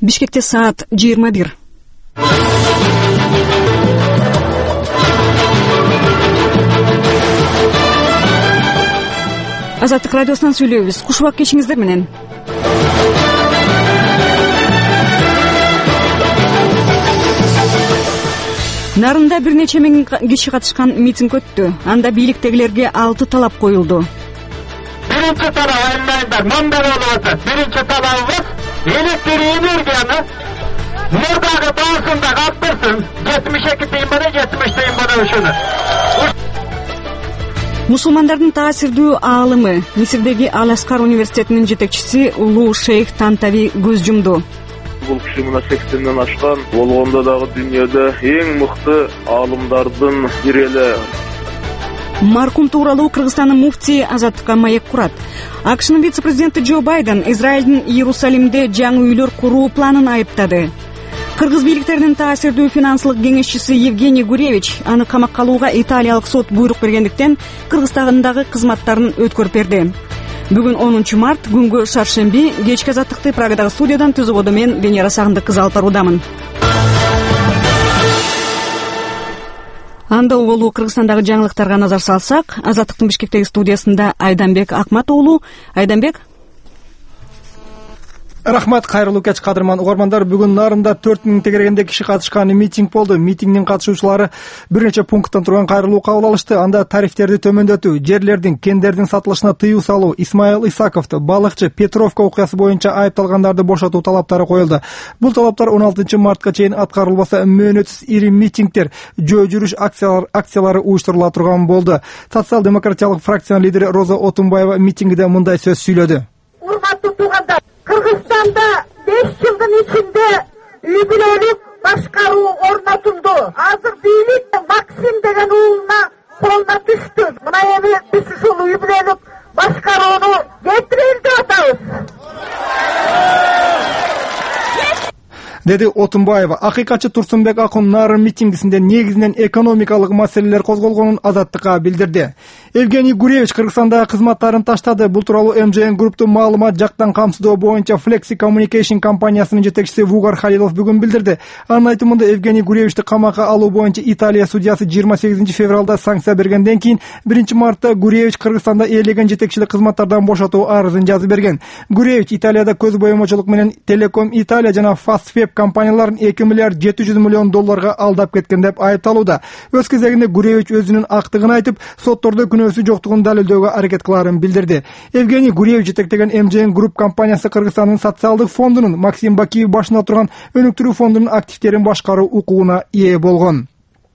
Бишкекте саат 21. Азаттык радиосунан сүйлөйбүз. Куш убак кечиңиздер менен. Нарында бир нече миң киши катышкан митинг өттү. Анда бийликтегилерге 6 талап коюлду. Биринчи талап мындай болуп атат. Биринчи талабыбыз электр энергияны мурдагы басында каттырсын. 72 тыйын менен 70 тыйын менен ушуну. Мусулмандардын таасирдүү аалымы, Мисирдеги Ал-Аскар университетинин жетекчиси улуу шейх Тантави көз жумду. Бул киши мына 80ден ашкан, болгондо дагы дүйнөдө эң мыкты аалымдардын бири эле. Маркум тууралуу Кыргызстандын муфтии Азаттыкка маек курат. АКШнын вице-президенти Джо Байден Израилдин Иерусалимде жаңы үйлөр куруу планын айыптады. Кыргыз бийликтеринин таасирдүү финансылык кеңешчиси Евгений Гуревич аны камакка алууга Италиялык сот буйрук бергендиктен Кыргызстандагы кызматтарын өткөрүп берди. Бүгүн 10 март күнгө шаршемби кечки Азаттыкты Прагадагы студиядан түзүп отурду мен Венера Сагындык кызы алып баруудамын. Анда уголу Кыргызстандагы жаңылыктарга назар салсак, Азаттыктын Бишкектеги студиясында Айданбек Акмат уулу. Айданбек. Рахмат, кайрылуу кеч кадырман угармандар. Бүгүн нарында 4000 тегерегенде киши катышкан митинг болду. Митингдин катышуучулары бир нече пункттан турган кайрылуу кабыл алышты. Анда тарифтерди төмөндөтүү, жерлердин, кендердин сатылышына тыюу салуу, Исмаил Исаковду, балыкчы Петровка окуясы боюнча айыпталгандарды бошотуу талаптары коюлду. Бул талаптар 16 мартка чейин аткарылбаса, мөөнөтсүз ири митингдер, жөө жүрүш акциялары уюштурула турган болду. Социал-демократиялык фракциянын лидери Роза Отунбаева митингде мындай сөз сүйлөдү. Урматтуу туугандар, Кыргызстанда 5 жылдын ичинде үй-бүлөлүк башкаруу орнотулду. Азыр бийлик Максим деген уулуна колуна түштү. Мына эми биз ушул үй-бүлөлүк башкарууну кетирели деп атабыз. Деди Отунбаева. Акыйкатчы Турсунбек Акун нарын митингисинде негизинен экономикалык маселелер козголгонун Азаттыкка билдирди. Евгений Гуревич Кыргызстандагы кызматтарын таштады. Бул тууралуу МЖН групптун маалымат жактан камсыздоо боюнча Flexi Communication компаниясынын жетекчиси Вугар Халилов бүгүн билдирди. Анын айтымында Евгений Гуревичти камакка алуу боюнча Италия судьясы 28 февралда санкция бергенден кийин 1 мартта Гуревич Кыргызстанда ээлеген жетекчилик кызматтардан бошотуу арызын жазып берген. Гуревич Италияда көз боемочулук менен Telecom Italia жана Fastweb компанияларын 2 миллиард 700 миллион долларга алдап кеткен деп айыпталууда. Өз кезегинде Гуревич өзүнүн актыгын айтып, соттордо күнөөсү жоктугун далилдөөгө аракет кыларын билдирди. Евгений Гуревич жетектеген МЖН Group компаниясы Кыргызстандын социалдык фондунун Максим Бакиев башында турган өнүктүрүү фондунун активтерин башкаруу укугуна ээ болгон.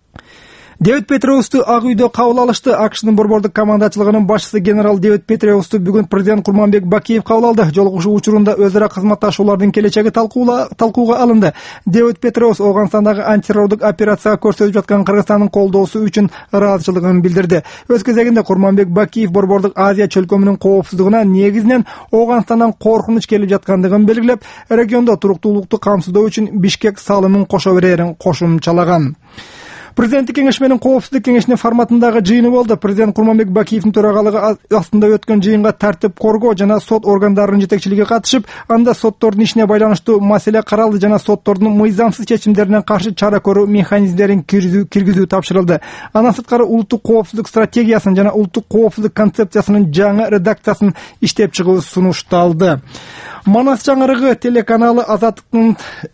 Дэвид Петреусту Ак үйдө кабыл алышты. АКШнын борбордук командачылыгынын башчысы генерал Дэвид Петреусту бүгүн президент Курманбек Бакиев кабыл алды. Жолугушуу учурунда өзара кызматташуулардын келечеги талкууга алынды. Дэвид Петреус Ооганстандагы антитеррорлук операцияга көрсөтүп жаткан Кыргызстандын колдоосу үчүн ыраазычылыгын билдирди. Өз кезегинде Курманбек Бакиев борбордук Азия чөлкөмүнүн коопсуздугуна негизинен Ооганстандан коркунуч келип жаткандыгын белгилеп, региондо туруктуулукту камсыздоо үчүн Бишкек салымын кошо берерин кошумчалаган. Президенттик кеңеш менен коопсуздук кеңешинин форматындагы жыйыны болду. Президент Курманбек Бакиевдин төрагалыгы астында өткөн жыйынга тартип коргоо жана сот органдарынын жетекчилиги катышып, анда соттордун ишине байланыштуу маселе каралды жана соттордун мыйзамсыз чечимдерине каршы чара көрүү механизмдерин киргизүү тапшырылды. Андан сырткары улуттук коопсуздук стратегиясын жана улуттук коопсуздук концепциясынын жаңы редакциясын иштеп чыгуу сунушталды. Манас жаңырыгы телеканалы Азаттыктын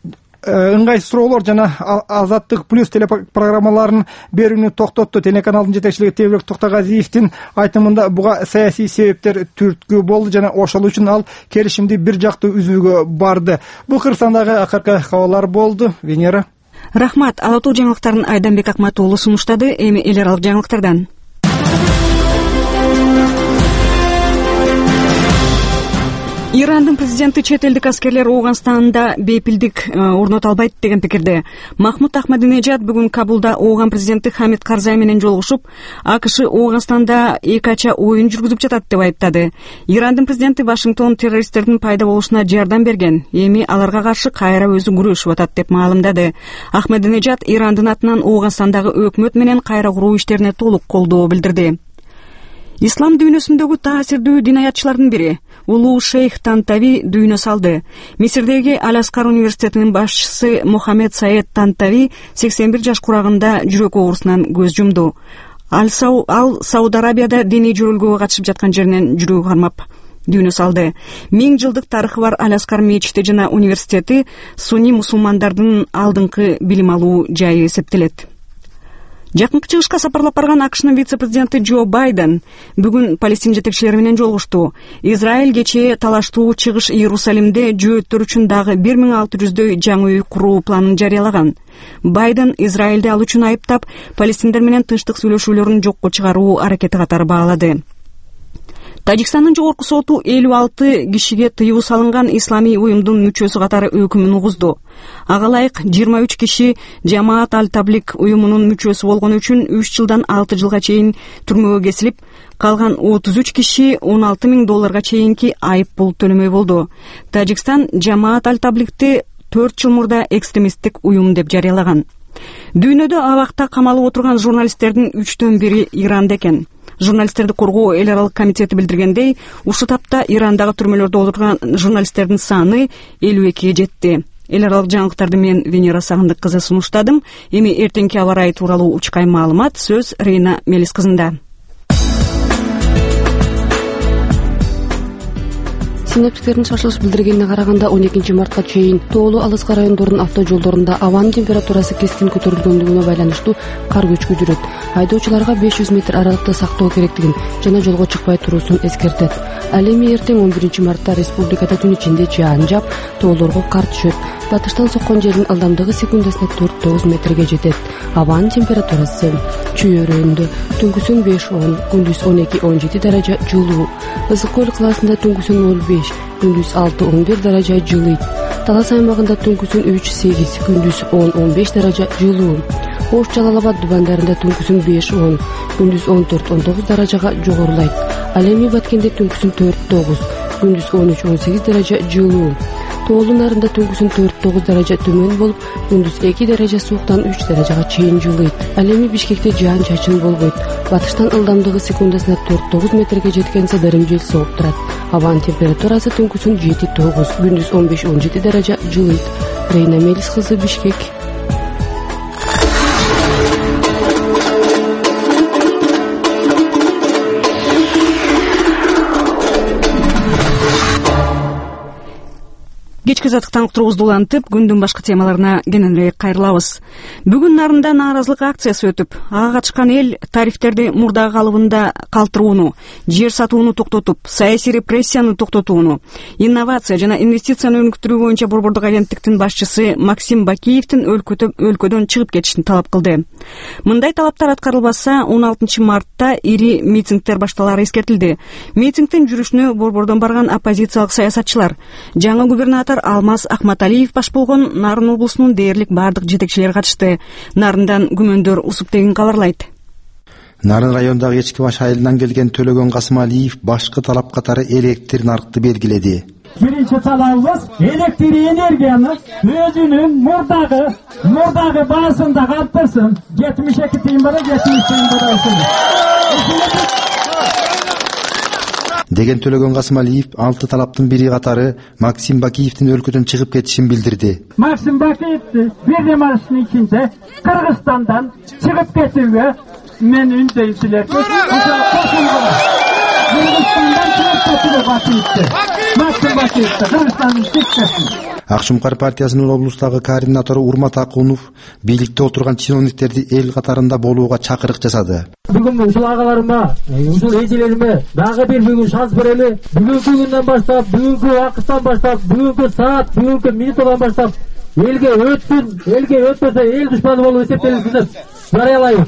ыңгай суроолор жана Азаттык плюс телепрограммаларын берүүнү токтотту. Телеканалдын жетекчилиги Тебирок Токтогазиевдин айтымында буга саясий себептер түрткү болду жана ошол үчүн ал келишимди бир жактуу үзүүгө барды. Бул Кыргызстандагы акыркы кабарлар болду. Венера. Рахмат. Алатуу жаңылыктарын Айданбек Акмат уулу сунуштады. Эми эл аралык жаңылыктардан. Ирандын президенти чет элдик аскерлер Ооганстанда бейпилдик орното албайт деген пикирде. Махмуд Ахмадинежад бүгүн Кабулда Ооган президенти Хамид Карзай менен жолугушуп, АКШ Ооганстанда экача оюн жүргүзүп жатат деп айыптады. Ирандын президенти Вашингтон террористтердин пайда болушуна жардам берген, эми аларга каршы кайра өзү күрөшүп атат деп маалымдады. Ахмадинежад Ирандын атынан Ооганстандагы өкмөт менен кайра куруу иштерине толук колдоо билдирди. Ислам дүйнөсүндөгү таасирдүү динаятчылардын бири улуу шейх Тантави дүйнө салды. Мисирдеги Аль-Аскар университетинин башчысы Мухаммед Саед Тантави 81 жаш курагында жүрөк оорусунан көз жумду. Ал Сауд Арабияда диний жөрөлгөгө катышып жаткан жеринен жүрөгү кармап дүйнө салды. 1000 жылдык тарыхы бар Аль-Аскар мечити жана университети сунни мусулмандардын алдыңкы билим алуу жайы эсептелет. Жакынкы чыгышка сапарлап барган АКШнын вице-президенти Джо Байден бүгүн Палестин жетекчилери менен жолугушту. Израиль кечээ талаштуу чыгыш Иерусалимде жөөттөр үчүн дагы 1600дөй жаңы үй куруу планын жарыялаган. Байден Израилди ал үчүн айыптап, палестиндер менен тынчтык сүйлөшүүлөрүн жокко чыгаруу аракети катары баалады. Тажикстандын жогорку соту 56 кишиге тыюу салынган исламий уюмдун мүчөсү катары өкүмүн угузду. Ага ылайык 23 киши Жамаат аль-Таблик уюмунун мүчөсү болгону үчүн 3 жылдан 6 жылга чейин түрмөгө кесилип, калган 33 киши $16,000 чейинки айып пул төлөмөй болду. Тажикстан Жамаат аль-Табликти 4 жыл мурда экстремисттик уюм деп жарыялаган. Дүйнөдө абакта камалып отурган журналисттердин 3төн бири Иранда экен. Журналисттерди коргоо эл аралык комитети билдиргендей, ушул тапта Ирандагы түрмөлөрдө отурган журналисттердин саны 52-ге жетти. Эл аралык жаңылыктарды мен Венера Сагындык кызы сунуштадым. Эми эртеңки аба ырайы тууралуу учкай маалымат сөз Рейна Мелис кызында. Синоптиктердин шашылыш билдиргенине караганда 12 мартка чейин тоолуу Алыска райондорунун автожолдорунда абанын температурасы кескин көтөрүлгөндүгүнө байланыштуу кар көчкү жүрөт. Айдоочуларга 500 метр аралыкта сактоо керектигин жана жолго чыкпай туруусун эскертет. Ал эми эртең 11 мартта республикада түн ичинде жаан жаап, тоолорго кар түшөт. Батыштан соккон желдин ылдамдыгы секундасына 4-9 метрге жетет. Абанын температурасы Чүй өрөөнүндө түнкүсүн 5-10, күндүз 12-17 даража жылуу. Ысык көл кылаасында түнкүсүн 0-5, күндүз 6-11 даража жылыйт. Талас аймагында түнкүсүн 3-8, күндүз 10-15 даража жылуу. Ош Жалал-Абад дубандарында түнкүсүн 5-10, күндүз 14-19 даражага жогорулайт. Ал эми Баткенде түнкүсүн 4-9, күндүз 13-18 даража жылуу. Тоолу нарында түнкүсүн 4-9 даража төмөн болуп, күндүз 2 даража сууктан 3 даражага чейин жылыйт. Ал эми Бишкекте жаан чачын болбойт. Батыштан ылдамдыгы секундасына 4-9 метрге жеткен садарым жел сооп турат. Абанын температурасы түнкүсүн 7-9, күндүз 15-17 даража жылыйт. Рейна Мелис кызы, Бишкек. Кечки азаттыктан уктуруубузду улантып, күндүн башка темаларына кененирээк кайрылабыз. Бүгүн Нарында нааразылык акциясы өтүп, ага катышкан эл тарифтерди мурдагы калыбында калтырууну, жер сатууну токтотуп, саясий репрессияны токтотууну, инновация жана инвестицияны өнүктүрүү боюнча Борбордук агенттиктин башчысы Максим Бакиевдин өлкөдөн чыгып кетишин талап кылды. Мындай талаптар аткарылбаса, 16 мартта ири митингдер башталары эскертилди. Митингдин жүрүшүнө борбордон барган оппозициялык саясатчылар, жаңы губернатор Алмаз Ахматалиев баш болгон Нарын облусунун дээрлик бардык жетекчилери катышты. Нарындан күмөндөр усуп деген кабарлайт. Нарын райондагы Эчки баш айылынан келген Төлөгөн Касымалиев башкы талап катары электр нарыкты белгиледи. Биринчи талабыбыз электр энергияны өзүнүн мурдагы баасында калтырсын. 72 тыйын бар, 70 тыйын бар. Деген Төлөгөн Касымалиев 6 талаптын бири катары Максим Бакиевдин өлкөдөн чыгып кетишин билдирди. Максим Бакиевди бир демалыштын ичинде Кыргызстандан чыгып кетүүгө мен үндөйм силерге. Максим Бакиевди Кыргызстандан чыгып кетти. Акшумкар партиясынын облустагы координатору Урмат Акунов бийликте отурган чиновниктерди эл катарында болууга чакырык жасады. Бүгүн ушул агаларыма, ушул эжелериме дагы бир бүгүн шанс берели. Бүгүнкү күндөн баштап, бүгүнкү убакыттан баштап, бүгүнкү саат, бүгүнкү минуттан баштап элге өтпөсө эл душманы болуп эсептелинсин деп жарыялайбыз.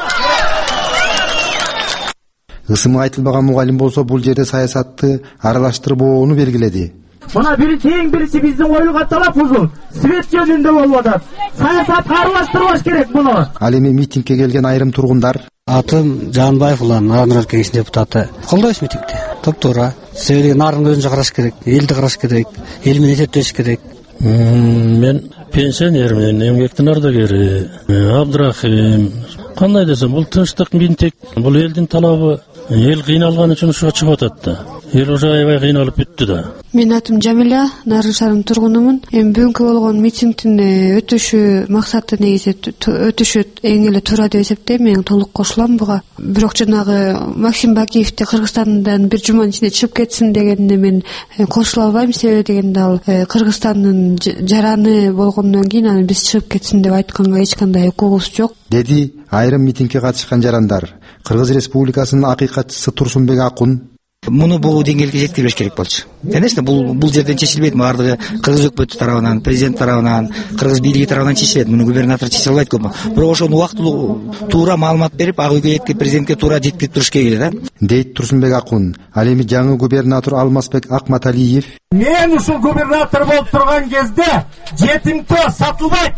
Ысымы айтылбаган мугалим болсо бул жерде саясатты аралаштырбоону белгиледи. Мына биринчи биздин коюлган талапыбыз свет жөнүндө болуп атат. Саясатка аралаштырбаш керек муну. Ал эми митингге келген айрым тургундар Атым Жанбаев улан Нарын Кеңеш депутаты. Колдойбуз митингди. Топтуура. Себеби Нарын өзүнчө караш керек, элди караш керек, эл менен эсептеш керек. Мен пенсионермин, эмгектин ардагери. Абдрахим. Кандай десем, бул тынчтык минтек, бул элдин талабы. Эл кыйналган үчүн ушуга чыгып атат да. Эл уже аябай кыйналып бүттү да. Менин атым Жамиля, Нарын шаарынын тургунумун. Эми бүгүнкү болгон митингдин өтүшү максаты негизи өтүшү эң эле туура деп эсептейм. Мен толук кошулам буга. Бирок жанагы Максим Бакиевди Кыргызстандан бир жуманын ичинде чыгып кетсин дегенде мен кошула албайм. Себеби дегенде ал Кыргызстандын жараны болгондон кийин аны биз чыгып кетсин деп айтканга эч кандай укугубуз жок, деди айрым митингге катышкан жарандар. Кыргыз Республикасынын акыйкатчысы Турсунбек Акун муну бул деңгээлге жеткирбеш керек болчу. Конечно, бул жерден чечилбейт. Баардыгы Кыргыз өкмөтү тарабынан, президент тарабынан, Кыргыз бийлиги тарабынан чечилет. Муну губернатор чече албайт көпмө. Бирок ошону убактылуу туура маалымат берип, ак үйгө жеткирип, президентке туура жеткирип туруш керек эле да. Дейт Турсунбек Акун. Ал эми жаңы губернатор Алмазбек Акматалиев мен ушул губернатор болуп турган кезде жетимтөө сатылбайт.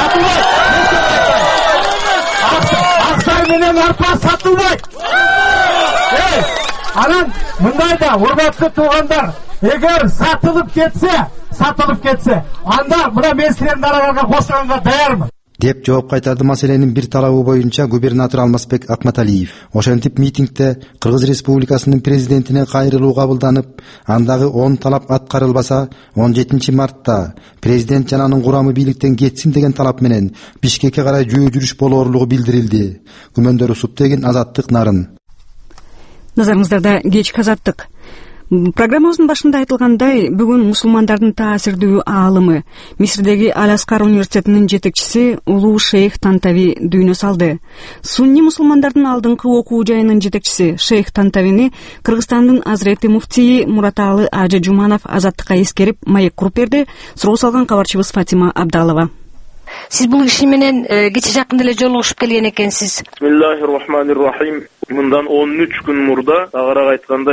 Аксай менен арпа сатылбайт. Анан мындай да урматтуу туугандар, эгер сатылып кетсе, анда мына мен силердин араңарга кошулганга даярмын деп жооп кайтарды маселенин бир талабы боюнча губернатор Алмазбек Акматалиев. Ошентип митингде Кыргыз Республикасынын президентине кайрылуу кабылданып, андагы 10 талап аткарылбаса 17 мартта президент жана анын курамы бийликтен кетсин деген талап менен Бишкекке карай жөө жүрүш болоорлугу билдирилди. Күмөндөрү Суптегин, Азаттык, Нарын. Назарыңыздарда кечки Азаттык. Программабыздын башында айтылгандай, бүгүн мусулмандардын таасирдүү аалымы, Мисирдеги Аль-Аскар университетинин жетекчиси улуу шейх Тантави дүйнө салды. Сунни мусулмандардын алдыңкы окуу жайынын жетекчиси шейх Тантавини Кыргызстандын Азырети муфтийи Мураталы Ажы Жуманов Азаттыкка эскерип маек куруп берди. Суроо салган кабарчыбыз Фатима Абдалова. Сиз бул киши менен кече жакында эле жолугушуп келген экенсиз. Бисмиллахир-рахманир-рахим. Мындан 13 күн мурда, тагыраак айтканда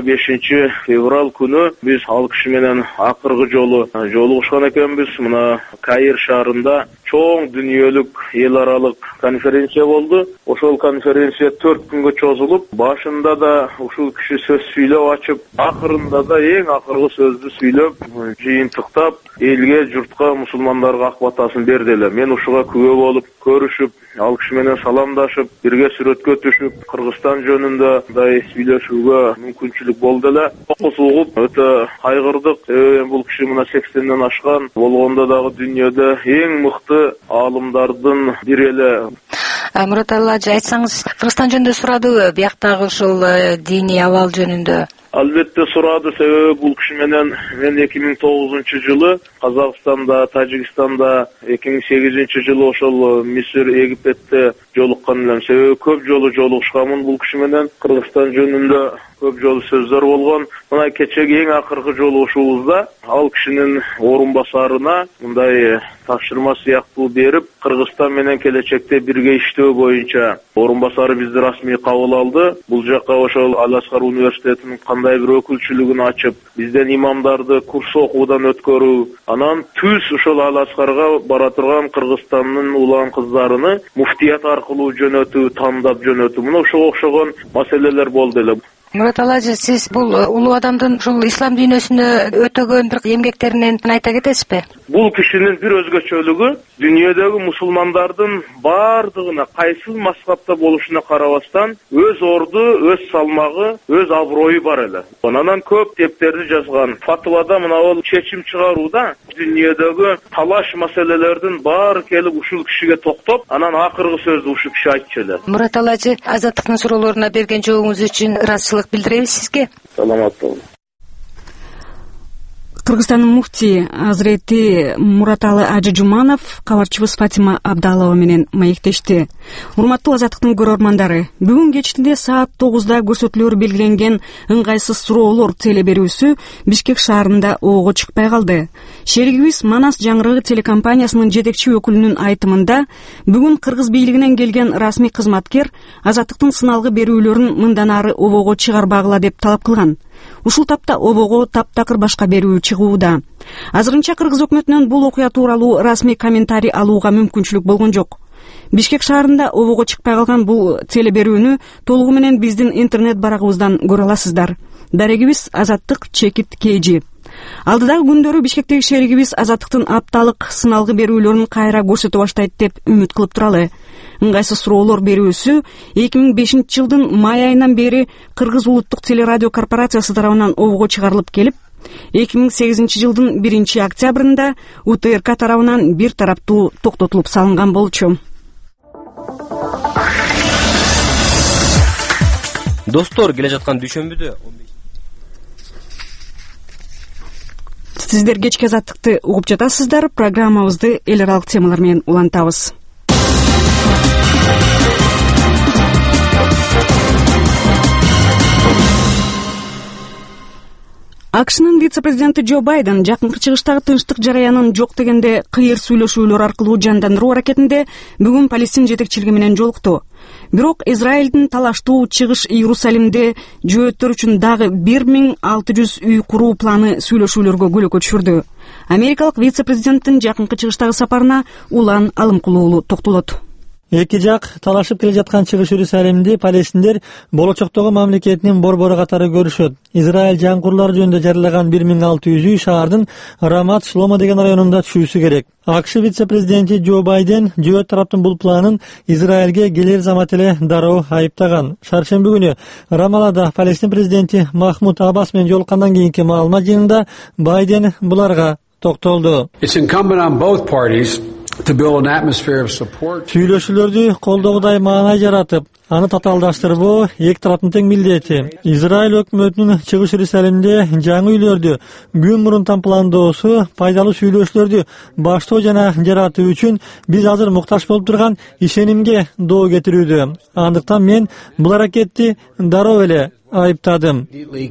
25 февраль күнү биз ал киши менен акыркы жолу жолугушкан экенбиз. Мына Каир шаарында чоң дүнүйөлүк эл аралык конференция болду. Ошол конференция 4 күнгө чозулуп, башында да ушул киши сөз сүйлөп ачып, акырында да эң акыркы сөздү сүйлөп, жыйынтыктап, элге, журтка, мусулмандарга ак батасын берди эле. Мен ушуга күбө болуп, көрүшүп, ал киши менен саламдашып, бирге сүрөткө түшүп, Кыргызстан жөнүндө мындай сүйлөшүүгө мүмкүнчүлүк болду эле. Окус угуп, өтө кайгырдык. Бул киши мына 80ден ашкан, болгондо дагы дүйнөдө эң мыкты аалымдардын бири эле. Мураталы ажы, айтсаңыз, Кыргызстан жөнүндө сурадыбы, бияктагы ушул диний абал жөнүндө? Албетте сурады. Себеби бул киши менен мен 2009-жылы Казакстанда, Тажикстанда, 2008-жылы ошол Мисир, Египетте жолуккан элем. Себеби көп жолу жолугушканмын бул киши менен. Кыргызстан жөнүндө көп жолу сөздөр болгон. Мына кечеги эң акыркы жолугушуубузда ал кишинин орун басарына мындай тапшырма сыяктуу берип, Кыргызстан менен келечекте бирге иштөө боюнча орун басары бизди расмий кабыл алды. Бул жакка ошол Аль-Аскар университетинин кандай бир өкүлчүлүгүн ачып, бизден имамдарды курс окуудан өткөрүү, анан түз ошол Аль-Аскарга бара турган Кыргызстандын улан кыздарыны муфтият аркылуу жөнөтүү, тандап жөнөтүү, мына ошого окшогон маселелер болду эле. Мураталы ажы, сиз бул улуу адамдын ушул ислам дүйнөсүндө өтөгөн бир эмгектеринен айта кетесизби? Бул кишинин бир өзгөчөлүгү дүйнөдөгү мусулмандардын баардыгына кайсыл мазхабта болушуна карабастан өз орду, өз салмагы, өз аброю бар эле. Анан көп китептерди жазган. Фатвада мына ол чечим чыгарууда дүйнөдөгү талаш маселелердин баары келип ушул кишиге токтоп, анан акыркы сөздү ушул киши айтчу эле. Мураталы ажы, Азаттыктын суроолоруна берген жообуңуз үчүн ыраазычылык билдиребиз сизге. Саламат болуңуз. Кыргызстандын муфтии Азырети Мураталы Ажы Жуманов кабарчыбыз Фатима Абдалова менен маектешти. Урматтуу Азаттыктын көрөрмандары, бүгүн кечинде саат 9-да көрсөтүлөрү белгиленген ыңгайсыз суроолор телеберүүсү Бишкек шаарында оого чыкпай калды. Шеригибиз Манас жаңырыгы телекомпаниясынын жетекчи өкүлүнүн айтымында, бүгүн Кыргыз бийлигинен келген расмий кызматкер Азаттыктын сыналгы берүүлөрүн мындан ары обого чыгарбагыла деп талап кылган. Ушул тапта обого таптакыр башка берүү чыгууда. Азырынча Кыргыз өкмөтүнөн бул окуя тууралуу расмий комментарий алууга мүмкүнчүлүк болгон жок. Бишкек шаарында обого чыкпай калган бул телеберүүнү толугу менен биздин интернет барагыбыздан көрө аласыздар. Дарегибиз Азаттык /KG. Алдыдагы күндөрү Бишкектеги шеригибиз Азаттыктын апталык сыналгы берүүлөрүн кайра көрсөтө баштайт деп үмүт кылып туралы. Ыңгайсыз суроолор берүүсү 2005-жылдын май айынан бери Кыргыз улуттук телерадио корпорациясы тарабынан обого чыгарылып келип, 2008-жылдын 1-октябрында УТРК тарабынан бир тараптуу токтотулуп салынган болчу. Достор, келе жаткан дүйшөмбүдө сиздер кечки Азаттыкты угуп жатасыздар. Программабызды эл аралык темалар менен улантабыз. АКШнын вице-президенти Джо Байден жакынкы чыгыштагы тынчтык жараянын жок дегенде кыйыр сүйлөшүүлөр аркылуу жандандыруу аракетинде бүгүн Палестин жетекчилиги менен жолукту. Бирок Израилдин талаштуу чыгыш Иерусалимде жөөттөр үчүн дагы 1600 үй куруу планы сүйлөшүүлөргө көлөкө түшүрдү. Америкалык вице-президенттин жакынкы чыгыштагы сапарына Улан Алымкулуулу токтолот. Эки жак талашып келе жаткан чыгыш Иерусалимди палестиндер болочоктогу мамлекетинин борбору катары көрүшөт. Израиль жаңкурлар жөнүндө жарыяган 1600 үй шаардын Рамат Шломо деген районунда түшүүсү керек. АКШ вице-президенти Джо Байден жөөт тараптын бул планын Израилге келер замат эле дароо айыптаган. Шаршемби күнү Рамалада Палестин президенти Махмуд Аббас менен жолуккандан кийинки маалымат жыйынында Байден буларга токтолду. Сүйлөшүүлөрдү колдоогудай маанай жаратып, аны татаалдаштырбоо эки тараптын тең милдети. Израиль өкмөтүнүн чыгыш Иерусалимде жаңы үйлөрдү күн мурунтан пландоосу, пайдалуу сүйлөшүүлөрдү баштоо жана жаратуу үчүн биз азыр муктаж болуп турган ишенимге доо кетирүүдө. Андыктан мен бул аракетти дароо эле айыптадым,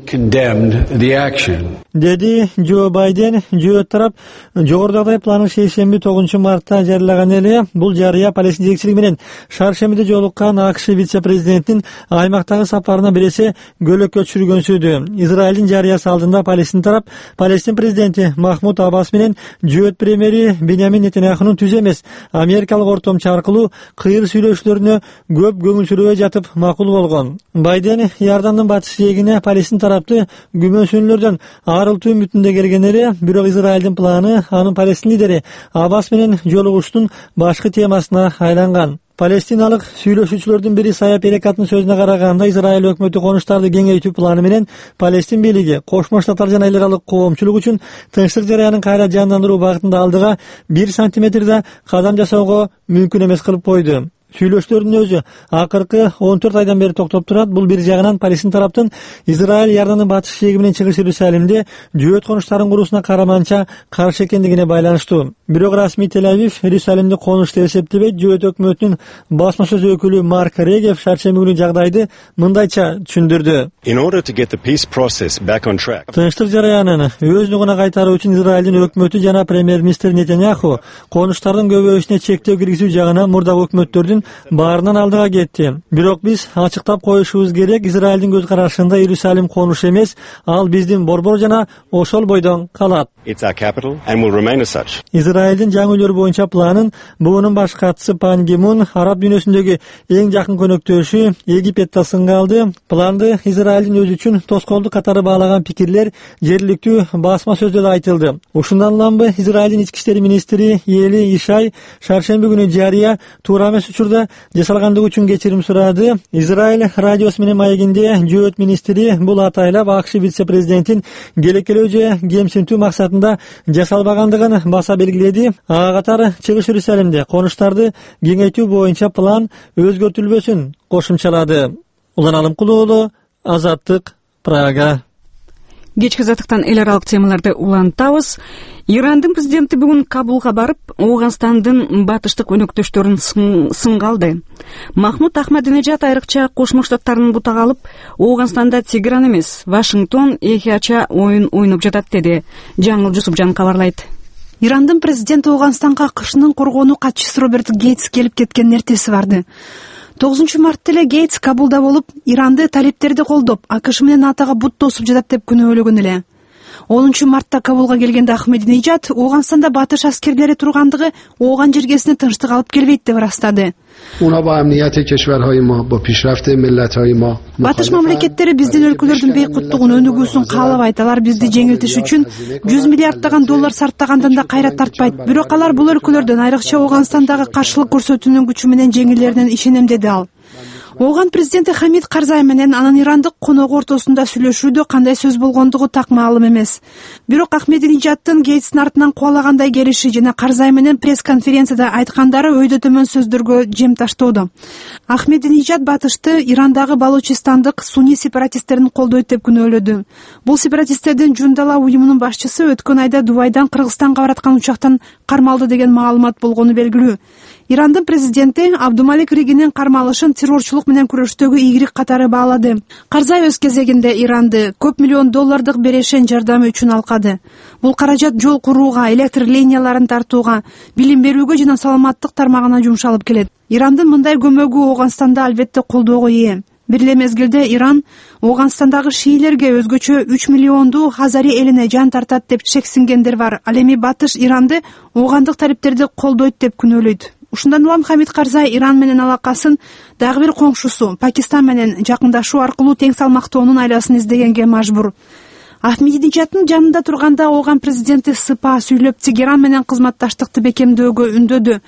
деди Джо Байден. Жөөт тарап жогорудагы планын шейшемби 9 мартта жарыялаган эле. Бул жарыя Палестин жетекчилиги менен шаршембиде жолуккан АКШ вице-президентинин аймактагы сапарына биресе көлөккө түшүргөнсүдү. Израилдин жарыясы алдында Палестин тарап Палестин президенти Махмуд Аббас менен жөөт премьери Беньямин Нетаньяхунун түз эмес америкалык ортомчу аркылуу кыйыр сүйлөшүүлөрүнө көп көңүл сүрөбөй жатып макул болгон. Байден Иордандын батыш жээгине Палестин тарапты күмөнсүнүүлөрдөн арылтуу үмүтүндө келген эле, бирок Израилдин планы анын Палестин лидери Аббас менен жолугуштун башкы темасына айланган. Палестиналык сүйлөшүүчүлөрдүн бири Сая Перекаттын сөзүнө караганда, Израиль өкмөтү конуштарды кеңейтүү планы менен Палестин бийлиги Кошмо Штаттар жана эл аралык коомчулук үчүн тынчтык жараянын кайра жандандыруу багытында алдыга 1 сантиметр да кадам жасоого мүмкүн эмес кылып койду. Сүйлөшүүлөрдүн өзү акыркы 14 айдан бери токтоп турат. Бул бир жагынан Палестин тараптын Израиль Иордандын батыш жээги менен чыгыш Иерусалимде жөөт конуштарын куруусуна караманча каршы экендигине байланыштуу. Бирок расмий Тель-Авив Иерусалимди конуш деп эсептебейт. Жөөт өкмөтүнүн басма сөз өкүлү Марк Регев шаршемби күнү жагдайды мындайча түшүндүрдү. Тынчтык жараянын өз нугуна кайтаруу үчүн Израилдин өкмөтү жана премьер-министр Нетаньяху конуштардын көбөйүшүнө чектөө киргизүү жагына мурдагы өкмөттөрдүн баарынан алдыга кетти. Бирок биз ачыктап коюшубуз керек, Израилдин көз карашында Иерусалим конуш эмес, ал биздин борбор жана ошол бойдон калат. Израилдин жаңы үйлөр боюнча планын буунун баш катчысы Пан Ги Мун араб дүйнөсүндөгү эң жакын көнөктөшү Египетте сынга алды. Планды Израилдин өзү үчүн тоскоолдук катары баалаган пикирлер жергиликтүү басма сөздөрдө айтылды. Ушундан улам Израилдин ички иштер министри Эли Ишай шаршемби күнү жарыя туура эмес учурда жасалгандыгы үчүн кечирим сурады. Израиль радиосу менен маегинде жөөт министри бул атайлап АКШ вице-президентин келекелөө же кемсинтүү максатында жасалбагандыгын баса белгиледи. Ага катары чыгыш Иерусалимде конуштарды кеңейтүү боюнча план өзгөртүлбөсүн кошумчалады. Улан Алымкулуулу, Азаттык, Прага. Кечки Азаттыктан эл аралык темаларды улантабыз. Ирандын президенти бүгүн Кабулга барып, Ооганстандын батыштык өнөктөштөрүн сынга алды. Махмуд Ахмадинежад айрыкча Кошмо Штаттарын бутага алып, Ооганстанда Тегеран эмес, Вашингтон эки ача оюн ойноп жатат деди. Жаңыл Жусупжан кабарлайт. Ирандын президенти Ооганстанга КШнын коргонуу катчысы Роберт Гейтс келип кеткен эртеси барды. 9 мартта эле Гейтс Кабулда болуп, Иранды талиптерди колдоп, АКШ менен АТага бут тосуп жатат деп күнөөлөгөн эле. 10-мартта Кабулга келгенде Ахмединежад Ооганстанда батыш аскерлери тургандыгы Ооган жергесине тынчтык алып келбейт деп ырастады. Батыш мамлекеттери биздин өлкөлөрдүн бейкуттугун, өнүгүүсүн каалабайт. Алар бизди жеңилтиш үчүн $100 миллиарддаган сарптагандан да кайрат тартпайт. Бирок алар бул өлкөлөрдөн, айрыкча Ооганстандагы каршылык көрсөтүүнүн күчү менен жеңилеринен ишенем, деди ал. Ооган президенти Хамид Карзай менен анын ирандык коногу ортосунда сүйлөшүүдө кандай сөз болгондугу так маалым эмес. Бирок Ахмединежаддын Гейтстин артынан кубалагандай келиши жана Карзай менен пресс-конференцияда айткандары өйдө төмөн сөздөргө жем таштоодо. Ахмединежад батышты Ирандагы балучистандык сунни сепаратисттерин колдойт деп күнөөлөдү. Бул сепаратисттердин Жундала уюмунун башчысы өткөн айда Дубайдан Кыргызстанга бараткан учактан кармалды деген маалымат болгону белгилүү. Ирандын президенти Абдумалик Ригинин кармалышын террорчулук менен күрөштөгү ийгилик катары баалады. Карзай өз кезегинде Иранды көп миллион доллардык берешен жардамы үчүн алкады. Бул каражат жол курууга, электр линияларын тартууга, билим берүүгө жана саламаттык тармагына жумшалып келет. Ирандын мындай көмөгү Ооганстанда албетте колдоого ээ. Бир эле мезгилде Иран Ооганстандагы шиилерге өзгөчө 3 миллионду Хазари элине жан тартат деп шексингендер бар. Ал эми батыш Иранды оогандык талиптерди колдойт деп күнөөлөйт. Ушундан улам Хамид Карзай Иран менен алакасын дагы бир коңшусу Пакистан менен жакындашуу аркылуу тең салмактоонун айласын издегенге мажбур. Ахмединежаддын жанында турганда Ооган президенти сыпа сүйлөп Тегеран менен кызматташтыкты бекемдөөгө үндөдү.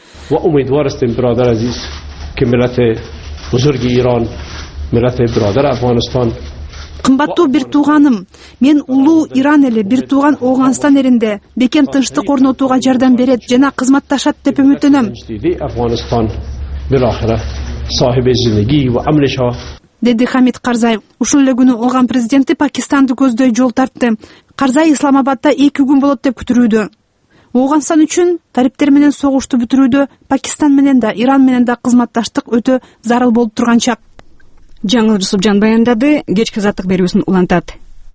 Кымбаттуу бир тууганым, мен улуу Иран эли, бир тууган Ооганстан элинде бекем тынчтык орнотууга жардам берет жана кызматташат деп үмүттөнөм, деди Хамид Карзай. Ушул эле күнү Ооган президенти Пакистанды көздөй жол тартты. Карзай Исламабадда 2 күн болот деп күтүрүүдө. Ооганстан үчүн талиптер менен согушту бүтүрүүдө Пакистан менен да, Иран менен да кызматташтык өтө зарыл болуп турган чак. Жаңыл Жусупжан баяндады, кечки азаттык берүүсүн улантат.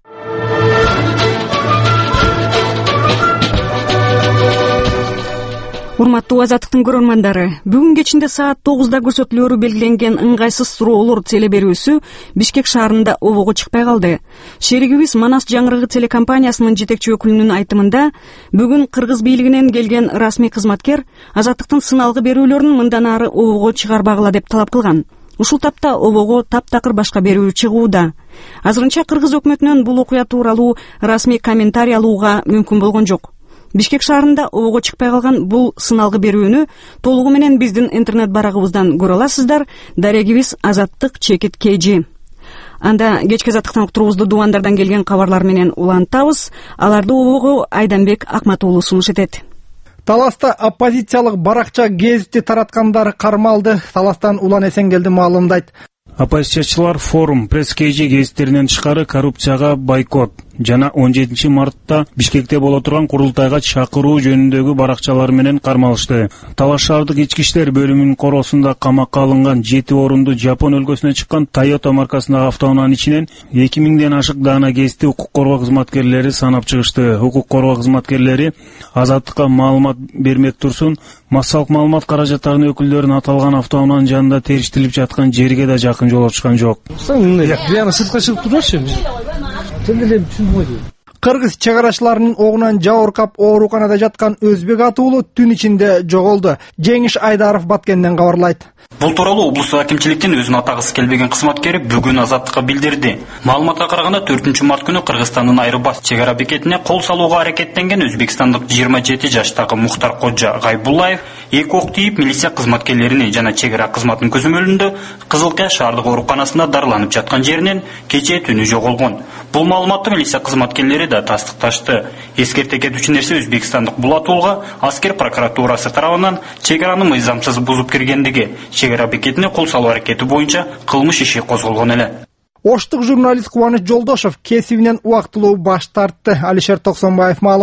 Урматтуу азаттыктын көрөрмандары, бүгүн кечинде саат 9-да көрсөтүлөөрү белгиленген ыңгайсыз суроолор теле берүүсү Бишкек шаарында обого чыкпай калды. Шеригибиз Манас жаңырыгы телекомпаниясынын жетекчи өкүлүнүн айтымында, бүгүн кыргыз бийлигинен келген расмий кызматкер азаттыктын сыналгы берүүлөрүн мындан ары обого чыгарбагыла деп талап кылган. Ушул тапта обого таптакыр башка берүү чыгууда. Азырынча кыргыз өкмөтүнөн бул окуя тууралуу расмий комментарий алууга мүмкүн болгон жок. Бишкек шаарында обого чыкпай калган бул сыналгы берүүнү толугу менен биздин интернет барагыбыздан көрө аласыздар. Дарегибиз Азаттык чекит KG. Анда кечки азаттыктан уктуруубузду дубандардан келген кабарлар менен улантабыз. Аларды обого Айданбек Акматуулу сунуш этет. Таласта оппозициялык баракча гезитти тараткандар кармалды. Таластан Улан Эсенгелди маалымдайт. Оппозициячылар форум пресс-KG гезиттеринен тышкары коррупцияга бойкот жана 17 мартта Бишкекте боло турган курултайга чакыруу жөнүндөгү баракчалар менен кармалышты. Талаш шаардык ички иштер бөлүмүнүн коросунда камакка алынган 7 орунду Жапон өлкөсүнө чыккан Toyota маркасындагы автоунаанын ичинен 2000ден ашык даана гезитти укук коргоо кызматкерлери санап чыгышты. Укук коргоо кызматкерлери азаттыкка маалымат бермек турсун массалык маалымат каражаттарынын өкүлдөрүн аталган автоунаанын жанында териштирип жаткан жерге да жакын жолочкан жок. Сыртка чыгып турачы. Кыргыз чегарачыларынын огунан жабыркап ооруканада жаткан Өзбек атуулу түн ичинде жоголду. Жеңиш Айдаров Баткенден кабарлайт. Бул тууралуу облустук акимчиликтин өзүнө атагысы келбеген кызматкери бүгүн Азаттыкка билдирди. Маалыматка караганда 4-март күнү Кыргызстандын Айрыбас чегара бекетине кол салууга аракеттенген өзбекстандык 27 жаштагы Мухтар Кожа Гайбуллаев 2 ок тийип милиция кызматкерлерини жана чегара кызматынын көзөмөлүндө Кызылкая шаардык ооруканасында дарыланып жаткан жеринен кечээ түнү жоголгон. Бул маалыматты милиция кызматкерлери да тастыкташты. Эскерте кетүүчү нерсе өзбекстандык бул атуулга аскер прокуратурасы тарабынан чегараны мыйзамсыз бузуп киргендиги, чегара бекетине кол салуу аракети боюнча кылмыш иши козголгон эле. Оштук журналист Кубаныч Жолдошов кесибинен убактылуу баш тартты. Алишер Токсонбаев маалымдайт.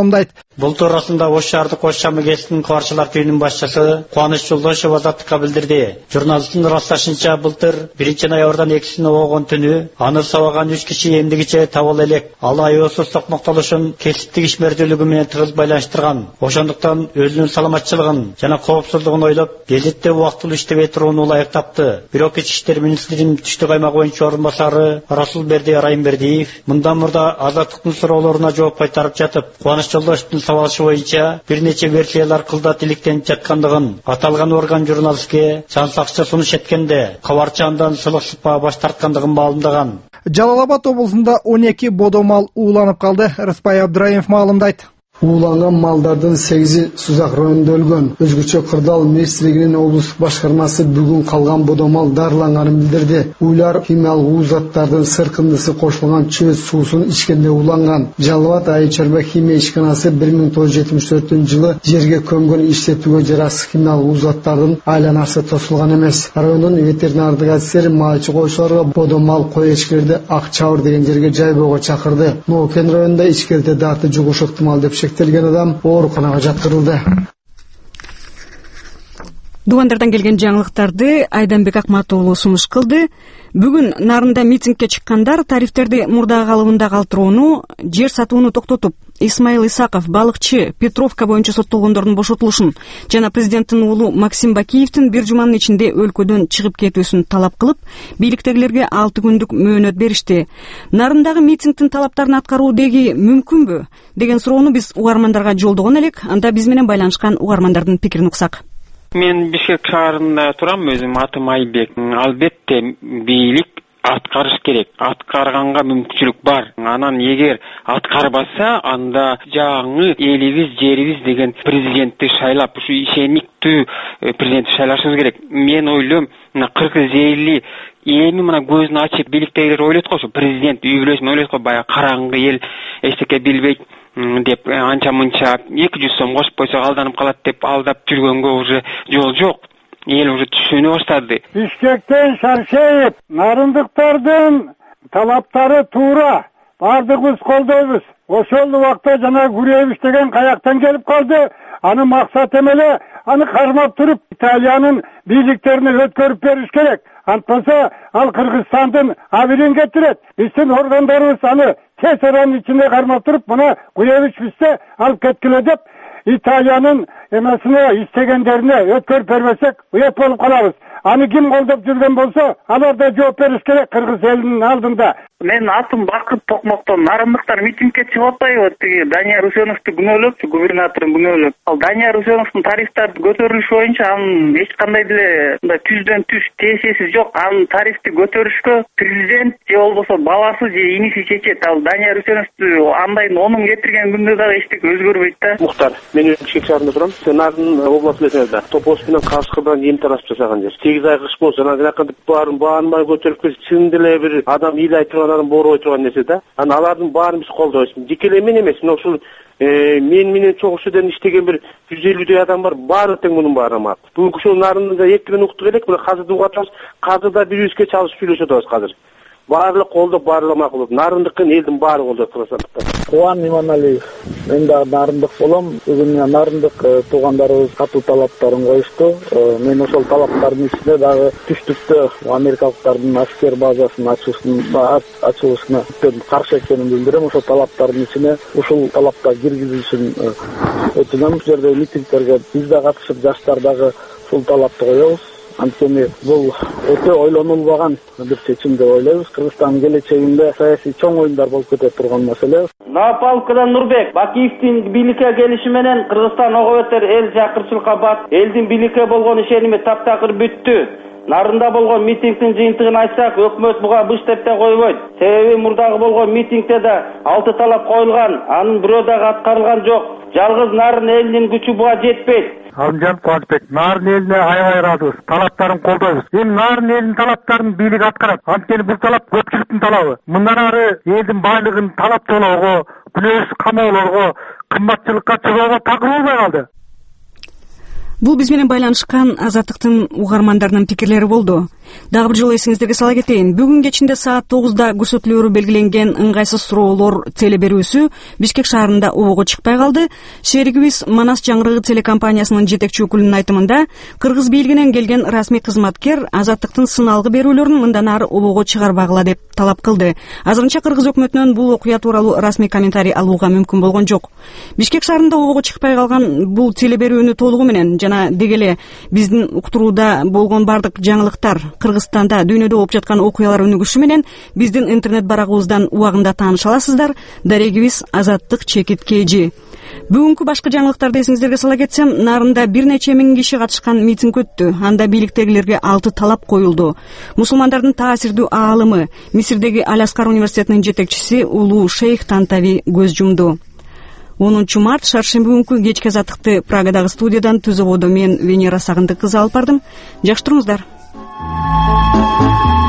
Бул туурасында Ош шаардык Ош Шамы КСДин Кубарчылар түйүнүн башчысы Кубаныч Жолдошев азаттыкка билдирди. Журналисттин ырасташынча былтыр 1-ноябрдан 2-сине болгон түнү аны сабаган 3 киши эмдигиче табыла элек. Ал аябыз токмоктолушун кесиптик ишмердүүлүгү менен тыгыз байланыштырган. Ошондуктан өзүнүн саламатчылыгын жана коопсуздугун ойлоп, гезитте убактылуу иштебей турууну ылайык тапты. Бирок Ички иштер министринин Түштүк аймак боюнча орун басары Расулберди Райымбердиев мындан мурда азаттыктын суроолоруна жооп кайтарып жатып, Кубаныч Жолдошевдун сабалышы боюнча бир нече версиялар кылдат иликтенип жаткандыгын, аталган орган журналистке чан сакчы сунуш эткенде кабарчы андан сылык сыпаа баш тарткандыгын маалымдаган. Жалал Абад облусунда 12 бодо мал ууланып калды. Рыспай Абдраимов маалымдайт. Ууланган малдардын 8-и Сузак районунда өлгөн. Өзгөчө Кырдаал министрлигинин облустук башкармасы бүгүн калган бодомал дарыланганын билдирди. Уйлар химиялык уу заттардын сыркындысы кошулган чөз суусун ичкенде ууланган. Жалал Абад айыл чарба химия ишканасы 1974-жылы жерге көмгөн иштетүүгө жараксыз химиялык уу заттардын айланасы тосулган эмес. Райондун ветеринардык адистери малчы койчуларга бодомал кой эчкелерди Ак Чабыр деген жерге жайбоого чакырды. Нокен районунда ичкелерде даты жугуш ыктымал деп келген адам ооруканага жаткырылды. Дубандардан келген жаңылыктарды Айданбек Акмат уулу сунуш кылды. Бүгүн Нарында митингге чыккандар тарифтерди мурда калыбында калтырууну, жер сатууну токтотуп, Исмаил Исаков, балыкчы, Петровка боюнча соттолгондордун бошотулушун жана президенттин уулу Максим Бакиевдин бир жуманын ичинде өлкөдөн чыгып кетүүсүн талап кылып, бийликтегилерге 6 күндүк мөөнөт беришти. Нарындагы митингдин талаптарын аткаруу деги мүмкүнбү деген суроону биз угармандарга жолдогон элек. Анда биз менен байланышкан угармандардын пикирин уксак. Мен Бишкек шаарында турам, өзүм атым Айбек. Албетте бийлик аткарыш керек. Аткарганга мүмкүнчүлүк бар. Анан эгер аткарбаса, анда жаңы элибиз, жерибиз деген президентти шайлап, ушу ишениктүү президентти шайлашыбыз керек. Мен ойлойм, кыргыз эли эми мына көзүн ачып бийликтегилер ойлойт го, президент үй бүлөсүн ойлойт го, баягы караңгы эл эчтеке билбейт деп анча мынча 200 сом кошуп койсок алданып калат деп алдап жүргөнгө уже жол жок. Эл уже түшүнө баштады. Бишкектен Шаршеев, нарындыктардын талаптары туура. Бардыгыбыз колдойбуз. Ошол убакта жана Гуревич деген каяктан келип калды. Аны максат эмеле, аны кармап туруп Италиянын бийликтерине өткөрүп бериш керек. Антпаса ал Кыргызстандын абилин кетирет. Биздин органдарыбыз аны тез аранын ичинде кармап туруп, мына Гуревич бизде алып кеткиле деп Италиянын эмесине истегендерине өткөрүп бербесек, уят болуп калабыз. Аны ким колдоп жүргөн болсо, алар да жооп бериш керек кыргыз элинин алдында. Мен атым Бакыт Токмоктон. Нарындыктар митингге чыгып атпайбы? Тиги Данияр Усеновду күнөөлөп, губернаторун күнөөлөп. Ал Данияр Усеновдун тарифтарды көтөрүлүшү боюнча анын эч кандай деле мындай түздөн түз тиешеси жок. Анын тарифти көтөрүшкө президент же болбосо баласы же иниси чечет. Ал Данияр Усеновду андайын онун кетирген күндө дагы эчтеке өзгөрбөйт да. Мухтар, мен Бишкек шаарында турам. Нарын областында эле Топош менен Кашкардан эми тарап жасаган жер. 8 ай кыш болсо, анакантип баарын баанмай көтөрүп келип, чын деле бир адам ил айтып боорой турган нерсе да. Анан алардын баарын биз колдойбуз. Жекелей мен эмес, мына ушул мен менен чогушудан иштеген бир 150 адам бар. Баары тең мунун баары мат. Бүгүнкү ушул нарында эртең уктуп элек, мына казырды угатабыз. Казырда бирибизге чалышып сүйлөшүп атабыз казыр. Баарлык колдоп, баарлык макул. Нарындыкын элдин баары колдоп турсандыктан. Кубан Иманалиев. Мен дагы нарындык болом. Бүгүн нарындык туугандарыбыз катуу талаптарын коюшту. Мен ошол талаптардын ичинде дагы түштүктө америкалыктардын аскер базасын ачылышына каршы экенин билдирем. Ошол талаптардын ичине ушул талапта киргизилишин өтүнөм. Бул жерде митингтерге биз да катышып, жаштар дагы ушул талапты коебуз. Анткени бул өтө ойлонулбаган бир чечим деп ойлойбуз. Кыргызстандын келечегинде саясий чоң оюндар болуп кете турган маселе. Новополкадан Нурбек. Бакиевдин бийликке келиши менен Кыргызстан ого бетер эл жакырчылыкка бат. Элдин бийликке болгон ишеними таптакыр бүттү. Нарында болгон митингдин жыйынтыгын айтсак, өкмөт буга быш деп да койбойт. Себеби мурдагы болгон митингде да 6 талап коюлган, анын бирөө дагы аткарылган жок. Жалгыз Нарын элинин күчү буга жетпейт. Алымжан Кубанычбек, Нарын элине аябай ыраазыбыз, талаптарын колдойбуз. Эми Нарын элинин талаптарын бийлик аткарат. Анткени бул талап көпчүлүктүн талабы. Мындан ары элдин байлыгын талаптоолорго, күнөөсүз камоолорго, кымбатчылыкка чыгууга такыр болбой калды. Бул биз менен байланышкан Азаттыктын угармандарынын пикирлери болду. Дагы бир жолу эсиңиздерге сала кетейин. Бүгүн кечинде саат 9:00 көрсөтүлөөрү белгиленген ыңгайсыз суроолор телеберүүсү Бишкек шаарында обого чыкпай калды. Шеригибиз Манас жаңгырыгы телекомпаниясынын жетекчи өкүлүнүн айтымында, кыргыз бийлигинен келген расмий кызматкер Азаттыктын сыналгы берүүлөрүн мындан ары обого чыгарбагыла деп талап кылды. Азырынча кыргыз өкмөтүнөн бул окуя тууралуу расмий комментарий алууга мүмкүн болгон жок. Бишкек шаарында обого чыкпай калган бул телеберүүнү толугу менен жана деги эле биздин уктурууда болгон бардык жаңылыктар, Кыргызстанда дүйнөдө болуп жаткан окуялар өнүгүшү менен биздин интернет барагыбыздан убагында тааныша аласыздар. Дарегибиз Азаттык чекит KG. Бүгүнкү башкы жаңылыктарды эсиңиздерге сала кетсем, Нарында бир нече миң киши катышкан митинг өттү. Анда бийликтегилерге 6 талап коюлду. Мусулмандардын таасирдүү аалымы, Мисирдеги Аль-Аскар университетинин жетекчиси Улуу Шейх Тантави көз жумду. 10 март шаршемби күнкү кечки Азаттыкты Прагадагы студиядан түз ободо мен Венера Сагындык кызы алып бардым. Жакшы туруңуздар.